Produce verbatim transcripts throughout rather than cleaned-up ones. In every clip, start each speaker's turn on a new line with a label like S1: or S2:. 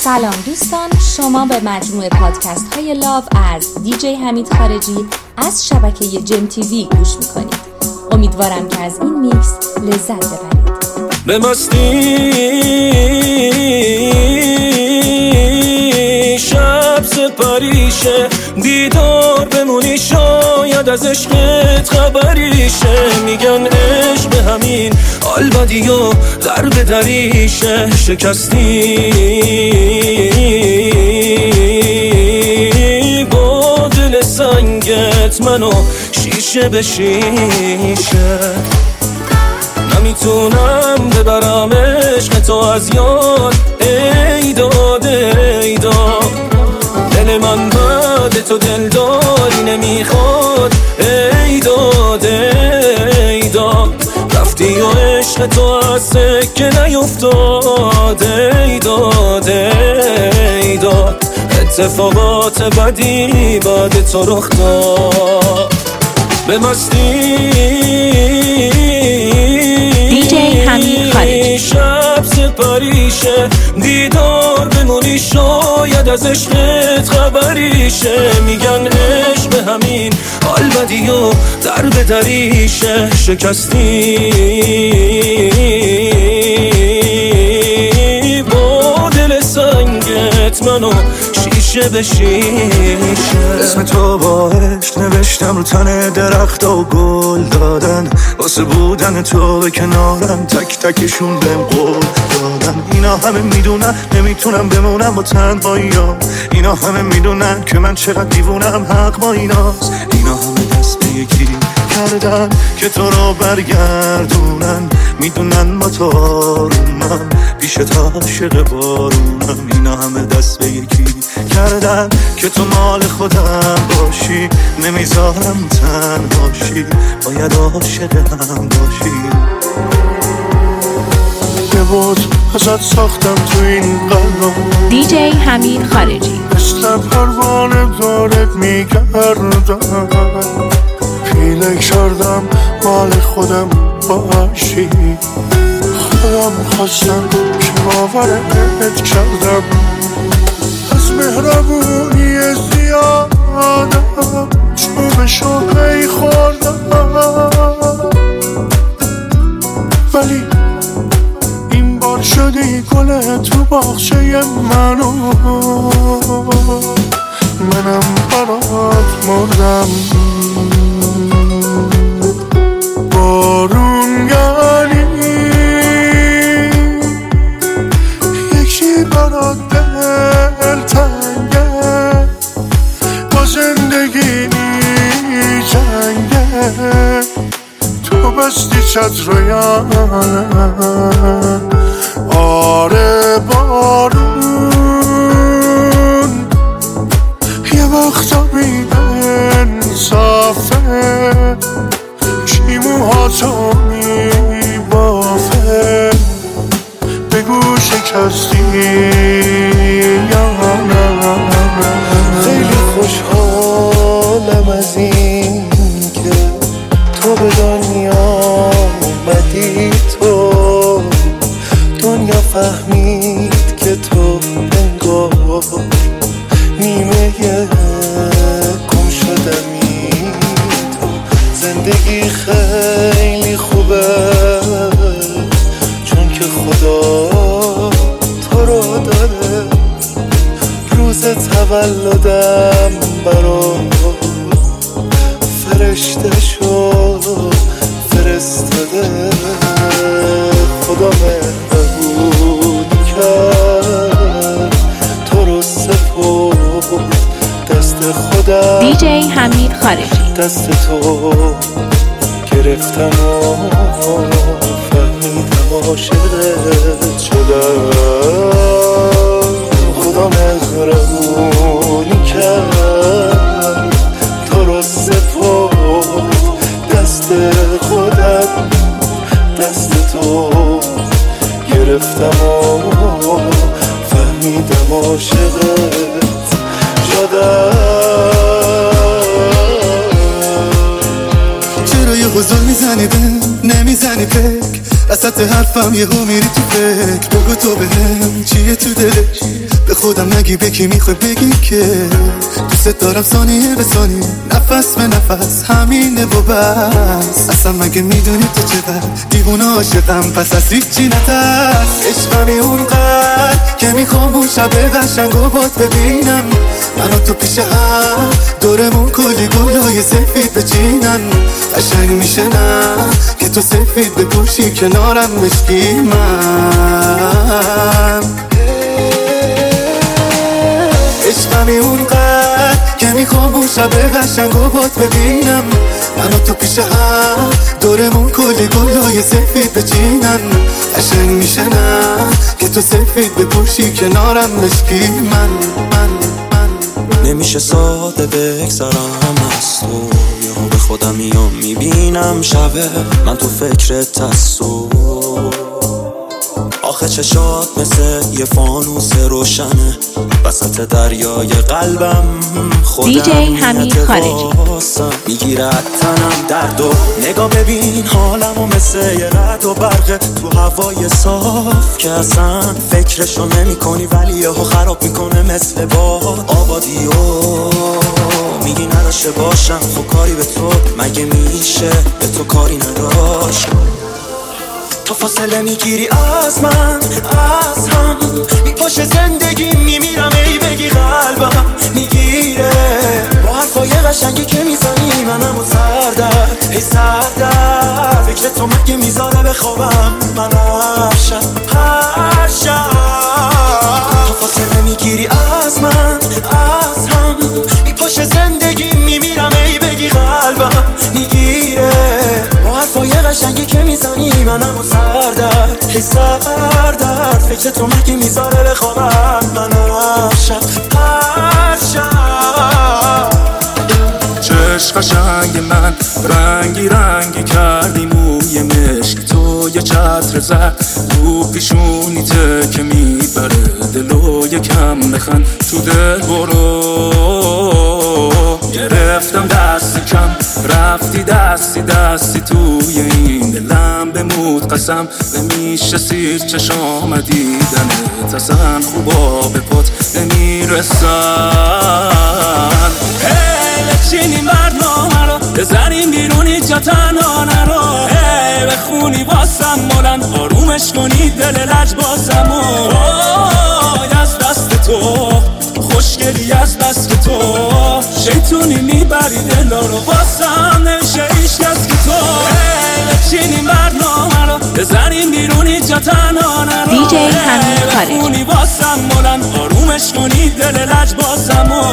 S1: سلام دوستان، شما به مجموعه پادکست های لاو از دیجی حمید خارجی از شبکه جم تیوی گوش میکنید. امیدوارم که از این میکس لذت ببرید.
S2: به مستی شب سپریشه، دیدار بمونی شاید از عشقت خبریشه. میگن عشق به همین حال بدی و در به دریشه. شکستی با دل سنگت منو شیشه به شیشه. نمیتونم ببرم عشق تو از یاد، ای داد ای داد. دل من بعد تو دلداری نمیخواد، ای داد ای داد. رفتی و عشق تو از سکه نیفتاد، ای داد ای داد. اتفاقات بدی بعد تو رخ داد. به مستی
S1: دیجی حمید خارجی.
S2: شب سپریشه، دیدار بمونی شاید از عشقت خبریشه. میگن عشق به همین حال بدی و در به دریشه. شکستی با دل سنگت منو شیشه به شیشه.
S3: اسم تو با عشق نوشتم رو تن درخت و گل دادن، واسه بودن تو به کنارم تک تکشون بهم قول دادن. اینا همه میدونن نمیتونم بمونم با تنهاییام، اینا همه میدونن که من چقدر دیوونم، حق با ایناست. اینا همه دست به یکی کردن که تو رو برگردونن، میدونن با تو آرومم پیش تا عاشق بارونم. اینا همه دست به یکی کردن که تو مال خودم باشی، نمیذارم تنهاشی، باید عاشق هم باشی. یه بود ازت ساختم تو این قلب،
S1: دیجی حمید خارجی.
S3: مثل پروانه دارت میگردم، پیله کردم مال خودم باشی. خودم خواستم که باورت کردم، از مهربونی زیادم چوبشو پی خوردم. ولی این بار شدی گل تو باغچه منو، منم برات مردم. بارون یعنی یکی برات دل تنگه، با زندگی جنگه. تو بستی چتریانه، آره بارون یه وقتا بی انصافه، کی موهاتو میبافه. بگو شکستی یا نه.
S4: خیلی خوشحالم از این که تو به دنیا اومدی، تو دنیا فهمید که تو انگار نیمه گم شدمی. تو زندگی خیلی خوبه چون که خدا تو رو داره. روز تولدم برام فرشته شد فرستاده. خدا مهربون کرد تو رو سپرد دست خودم.
S1: دیجی حمید خارجی.
S4: دست تو گرفتم و فهمیدم عاشقت شدم. خدا مهربون کرد تو رو سپرد دست خودم. دست تو گرفتم و فهمیدم عاشقت شدم. چرا یه غزل میزنی دل نمیزنی فکر، وسط حرفم یهو میری تو فکر. بگو تو بهم چیه تو دلش، به خودم نگی به کی میخوای بگی که دوست دارم ثانیه به ثانیه نفس به نفس همینه و بس. اصلا مگه میدونی تو چقدر دیوونه عاشقم پس از هیچی نترس. عشقمی اونقدر که میخوام اون شب قشنگ و باد ببینم منو تو پیش هم دورمون کلی گلای سفید بچینن. قشنگ میشه نه که تو سفید بپوشی کنارم مشکی من. عشقمی اونقدر که میخوام اون شب قشنگ و باد ببینم منو تو پیش هم دورمون کلی گلای سفید بچینن. قشنگ میشه نه که تو سفید بپوشی کنارم مشکی من من من.
S2: نمیشه ساده بگذرم از تو، یهو به خودم میام میبینم شبه من تو فکرت هستو. آخه چشات مثل یه فانوس روشنه وسط دریای قلبم. خودم
S1: دی جی حمید خارجی
S2: میگیره تنم درد و نگاه ببین حالمو مثل یه رد و برقه تو هوای صاف که اصلا فکرشو نمی کنی ولی یهو خراب میکنه مثل باد آبادیو. میگی نداشته باشم خب کاری به تو مگه میشه به تو کاری نداشت. تو فاصله میگیری از من از هم میپاشه زندگی میمیرم ای بگی قلبم میگیره با حرفای قشنگی که میزنی منمو سردر ای سردر. فکر تو مگه میذاره بخوابم من هر شب هر شب. تو فاصله میگیری از من از هم میپاشه زندگی میمیرم ای بگی قلبم میگیره با حرفای قشنگی که میزنی منمو سردر ای سردر. فکر تو مگه میذاره بخوابم من هر شب هر شب.
S3: چشم قشنگ من رنگی رنگی کردی موی مشک تو یه چتر زد رو پیشونیته که میبره دلو یکم بخند تو دل برو. گرفتم دست کم رفتی دستی دستی توی این دلم بمود قسم نمیشه سیر چشام دیدنت اصلا خوبا به پت نمیرسن.
S2: بچینیم برنامه رو بزنیم بیرونی جا تنها نرو. هی بخونی واسم مولن آرومش کنی دل لج بازم و از دست تو خوشگلی از بس که تو شیطونی میبری دلا رو واسم نمیشه ایش کس که تو. هی بچینیم برنامه رو بزنیم بیرونی جا تنها نرو.
S1: دی جی حمید خارجی
S2: بخونی واسم مولن آرومش کنی دل لج بازم و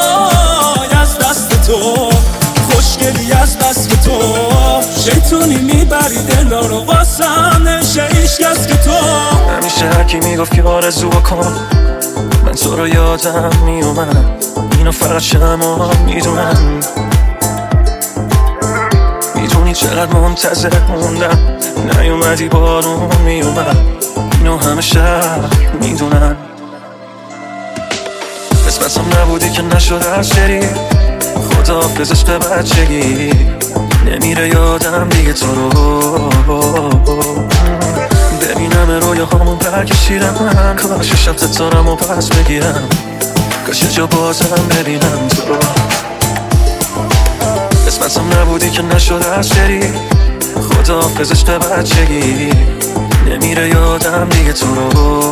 S2: تو خوشگلی از بس که تو شیطونی میبری دلا رو واسم نمیشه ایش کس که تو.
S5: همیشه هرکی میگفت که آرزو کن من تو رو یادم میومد اینو فقط شما میدونم. میدونی چقدر منتظر موندم نیومدی بارون میومد اینو همه شهر میدونن. قسمتم نبودی که نشد از شری خداحافظ عشق بچگی نمیره یادم دیگه تو رو. ببینم رویاهامون برکشیدم کاش شب ستارم و پس بگیرم کاش جا بازم ببینم تو رو. قسمتم نبودی که نشد از شری خداحافظ عشق بچگی نمیره یادم دیگه تو رو.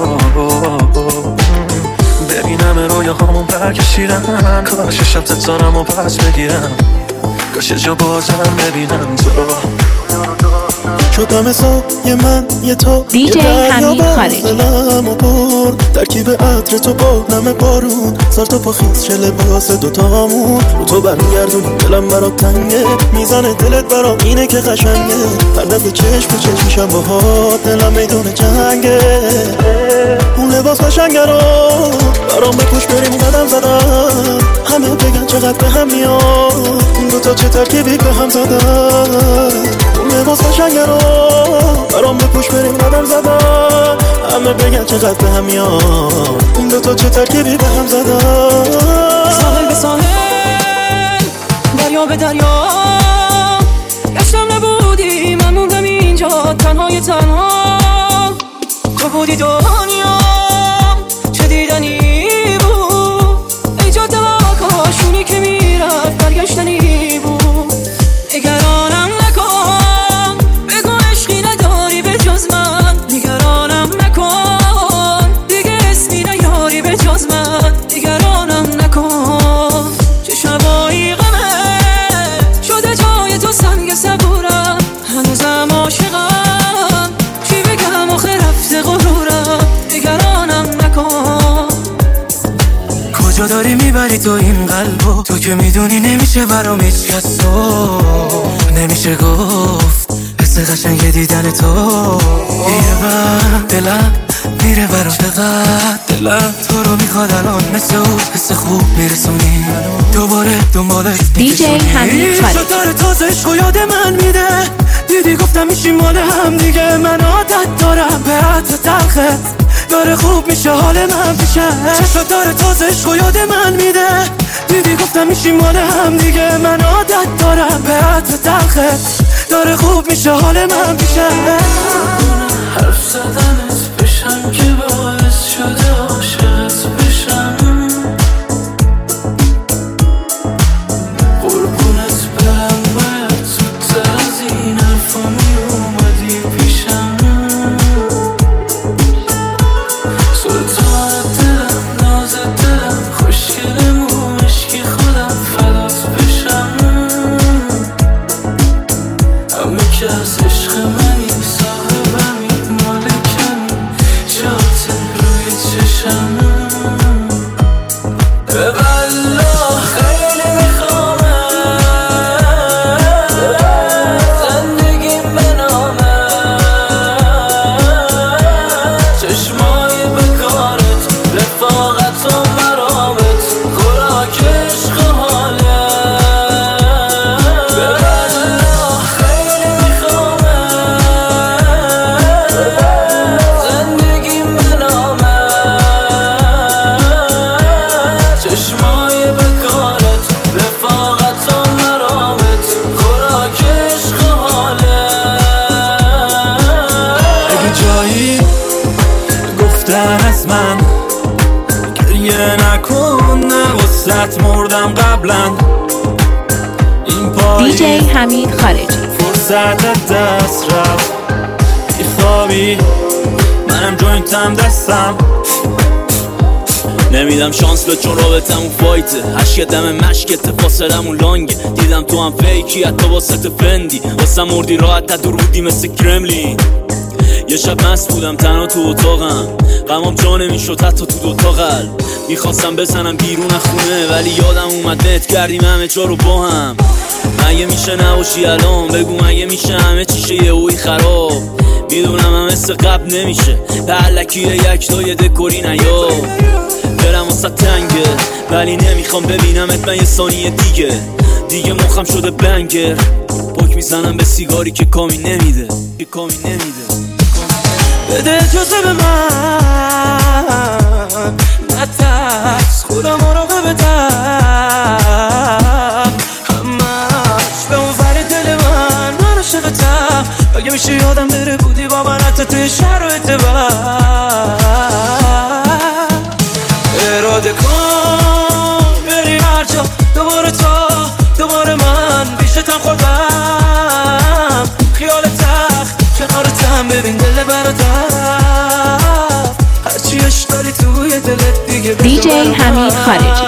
S5: ببینم رویاهامون برکشیدم کاش شب ستارم و پس بگیرم کاش جا بازم ببینم تو رو.
S3: شدم سایه من یه تا
S1: دی جی حمید خارجی
S3: دلمو برد ترکیب عطر تو با نم بارون سر تا پا خیز چه لباس دوتامون رو تو برمیگردون دلم برات تنگه میزنه دلت برام اینه که قشنگه هر دفعه چشم به چشم میشم باهات دلم میدونه جنگه. اون لباس قشنگه رو برام بپوش بریم قدم زدم همه بگن چقدر به هم میاد این دوتا چه ترکیبی به هم زدن. اون لباس قشنگه رو برام بپوش بریم قدم زدم همه بگن چقدر به هم میاد این دوتا چه ترکیبی به هم زدن.
S6: ساحل به ساحل دریا به دریا گشتم نبودی من موندم اینجا تنهای تنها تو بودی دنیا چه دیدنی
S5: کجا داری میبری تو این قلبو؟ تو که میدونی نمیشه برام هیچ کس تو نمیشه گفت حس قشنگ دیدن تو یه وقت دلم میره برام چقدر دلم تو رو میخواد الان مثل اون حس خوب میرسونی دوباره دنبالت
S1: دی جی حمید خالجی
S5: شدار تازه عشقو یاد من میده دیدی گفتم میشیم مال هم دیگه من عادت دارم به عطر تلخت داره خوب میشه حال من پیشه چشات داره تازه عشقو یاد من میده دیدی گفتم میشیم مال هم دیگه من عادت دارم به عطر تلخت داره خوب میشه حال من پیشه
S2: حرف زدنت بشم که باعث شده عاشقت بشم قربونت برم باید زودتر از این حرفا می اومدی پیشم سلطان دلم ناز دلم خوشگلمون عشقی خودم فدات بشم همه که از عشق منی صاحبمی مالکمی جات روی چشم به والله خیلی میخوامت زندگیم به نامت چشمای بکارت رفاقت و مرامت خوراک عشق و حالت به والله خیلی میخوامت زندگیم به نامت چشمای بکارت رفاقت و مرامت خوراک عشق و حالت
S5: اگه جایی گفتن از من گریه نکن نه وسط مردم قبلا این
S1: دی
S5: پایی
S1: جی حمید خالجی
S5: فرصت دست رفت بیخوابی منم جوینتم دستم نمیدم شانس به چون رابطمون فایته عشق دم مشکت فاصلمون لانگه دیدم تو هم فیکی حتی واسه فندی واسه مردی راحت تا درودی مثل کرملین یه شب مست بودم تنها تو اتاقم غمام جا نمیشد حتی تو دوتا قلب میخواستم بزنم بیرون از خونه ولی یادم اومد نت کردیم همه جا رو با هم مگه میشه نباشی الان بگو مگه میشه همه چیشه یه اوی خراب میدونم هم مثل قبل نمیشه به علکیه یک تا یه دکوری نیا دلم واسه تنگه ولی نمیخوام ببینمت من یه ثانیه دیگه دیگه مخم شده بنگر پاک میزنم به سیگاری که کامی نمیده که کامی نمیده بده اجازه به من نترس خدا مراقبتم همش به اون ور دل من من عاشقتم اگه میشه یادم بره بودی با من حتی توی شرایط بد اراده کن بری هر جا دوباره تا دوباره من بیشتم خوردم خیال تخت کنارتم ببین دل برادر هرچی عشق داری توی دلت دیگه
S1: دی جی حمید خالجی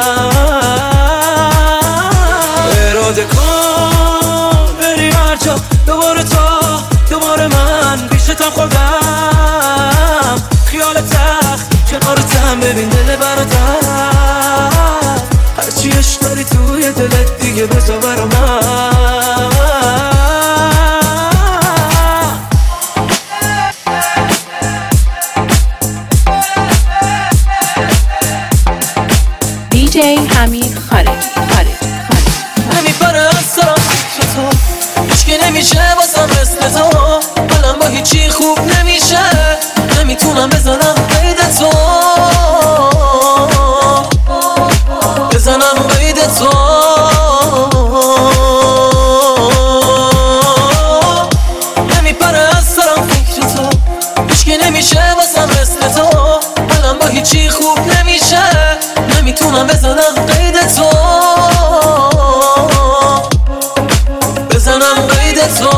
S5: اراده کن بری هر جا دوباره تا دوباره من بیشتم خوردم خیال تخت کنارتم ببین دل برادر هرچی عشق داری توی دلت دیگه بذار برا من
S1: دی جی حمید خالجی خالجی
S2: نمیپره از سرم فکر تو هیچکی نمیشه واسم مثل تو حالم با هیچی خوب نمیشه نمیتونم بزنم قید تو بزنم قید تو نمیپره از سرم فکر تو هیچکی نمیشه واسم مثل تو حالم با هیچی خوب نمیشه نمیتونم بزنم قید تو بزنم قید تو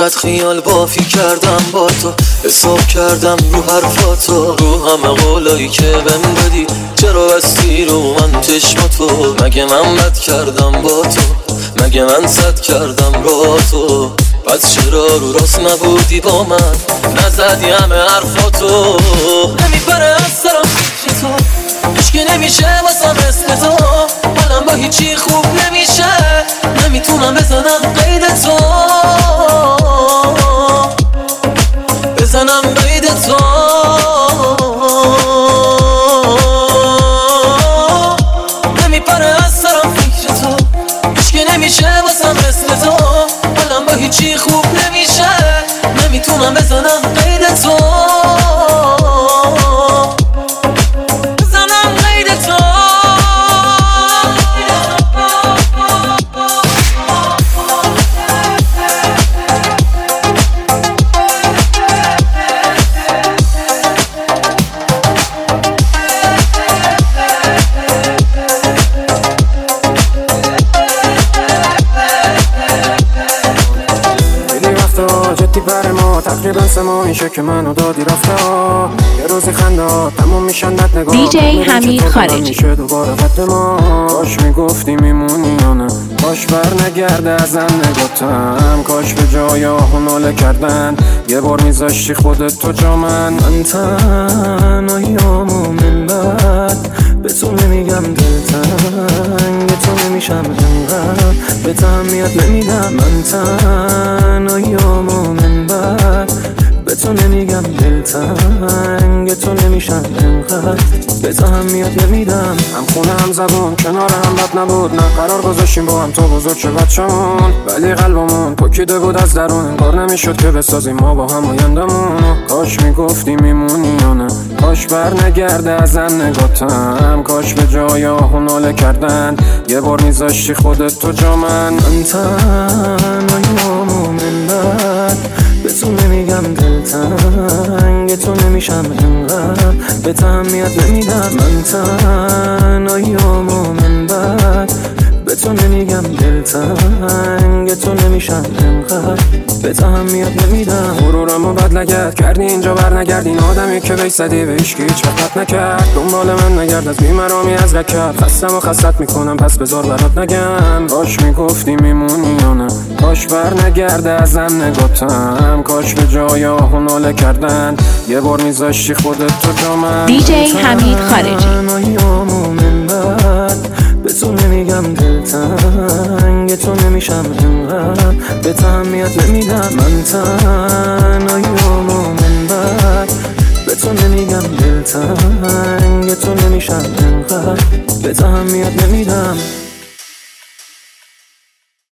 S2: چقدر خیال بافی کردم با تو، حساب کردم رو حرفاتو، رو همه قولایی که بهم دادی. چرا بستی رو من چشماتو؟ مگه من بد کردم با تو؟ مگه من صد کردم با تو؟ پس چرا رو راست نبودی با من؟ نزدی همه حرفاتو. نمیبره از سرم فکر تو، عشقی نمیشه واسم مثل تو. حالم با هیچی خوب نمیشه، نمیتونم بزنم قید تو، بزنم قید تو. نمیبره از سرم فکر تو، عشقی نمیشه واسم مثل تو. حالم با هیچی خوب نمیشه، نمیتونم بزنم قید تو، بزنم قید تو.
S7: تقریبا سه ماه میشه که منو دادی رفته ها. یه روزی خنده تموم میشن دت نگاه.
S1: دی جی حمید خارجی
S7: میشه دوباره قد ما. کاش میگفتی میمونی یا نه، کاش بر نگرده ازم نگاتم. کاش به جای آهوناله کردن یه بار میذاشتی خودت تو جا من. من تنهاییامو من بعد به تو نمیگم دلتنگ تو نمیشم انقدر به تهمیت نمیدم. من تنهاییامو من بعد به تو نمیگم دلتنگ تو نمیشم انقدر به تهمیت نمیدم. هم خونه هم زبون کنار هم بد نبود، نه قرار گذاشتیم با هم تو بزرگ چه بچمون. ولی قلبمون پکیده بود از درون، انگار نمیشد که بسازیم ما با هم آیندمون. کاش میگفتی میمونی یا نه، کاش بر نگرده ازم نگاتم. کاش به جای آهوناله کردن یه بار میذاشتی خودت تو جا من. من تنهاییامو من بعد به تو نمیگم دلتنگ تو نمیشم انقدر به تهمیت نمیدم. من تنهاییامو من بعد به تو نمیگم دلتنگ تو نمیشم انقدر به تهمیت نمیدم. غرورمو بد لگد کردی اینجا بر نگردین، آدمی که بیش زدی به هیچ که هیچ وقت نکرد. دنبال من نگرد از بیمرامی از رکت، خستم و خستت میکنم پس بذار برات نگم. کاش میگفتی میمونی یا نه، کاش بر نگرده ازم نگاتم. کاش به جای آهوناله کردن یه بار میذاشتی خودت تو جا من.
S1: دی جی حمید خارجی.
S2: به تو نمیگم دلتنگ تو نمیشم انقدر به تهمیت نمیدم. من تنهاییامو من بعد به تو نمیگم دلتنگ تو نمیشم انقدر به تهمیت نمیدم.